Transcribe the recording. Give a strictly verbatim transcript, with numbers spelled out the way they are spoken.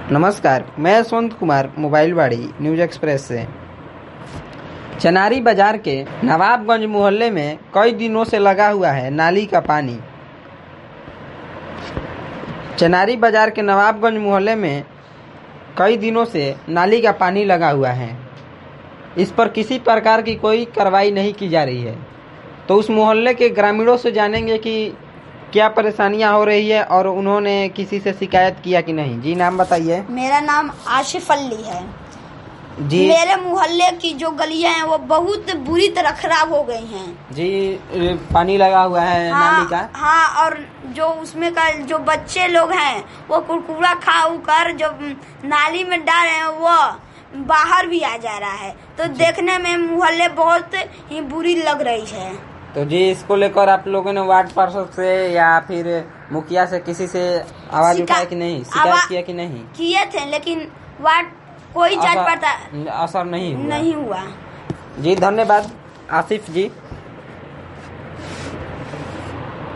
नमस्कार, मैं यशवंत कुमार मोबाइलवाड़ी न्यूज एक्सप्रेस से। चनारी बाजार के नवाबगंज मोहल्ले में कई दिनों से लगा हुआ है नाली का पानी। चनारी बाजार के नवाबगंज मोहल्ले में कई दिनों से नाली का पानी लगा हुआ है। इस पर किसी प्रकार की कोई कार्रवाई नहीं की जा रही है। तो उस मोहल्ले के ग्रामीणों से जानेंगे कि क्या परेशानियां हो रही है और उन्होंने किसी से शिकायत किया कि नहीं। जी, नाम बताइए। मेरा नाम आशिफ अली है जी। मेरे मोहल्ले की जो गलियां हैं वो बहुत बुरी तरह खराब हो गई हैं। जी, पानी लगा हुआ है हाँ, नाली का। हाँ, और जो उसमें का जो बच्चे लोग हैं वो कुरकुरा खा कर जो नाली में डाल रहे हैं वो बाहर भी आ जा रहा है। तो देखने में मोहल्ले बहुत ही बुरी लग रही है। तो जी, इसको लेकर आप लोगों ने वार्ड पार्षद से या फिर मुखिया से किसी से आवाज उठाया कि नहीं, शिकायत किया कि नहीं? किए थे, लेकिन वार्ड कोई जांच पड़ताल असर नहीं हुआ नहीं हुआ। जी, धन्यवाद आसिफ जी।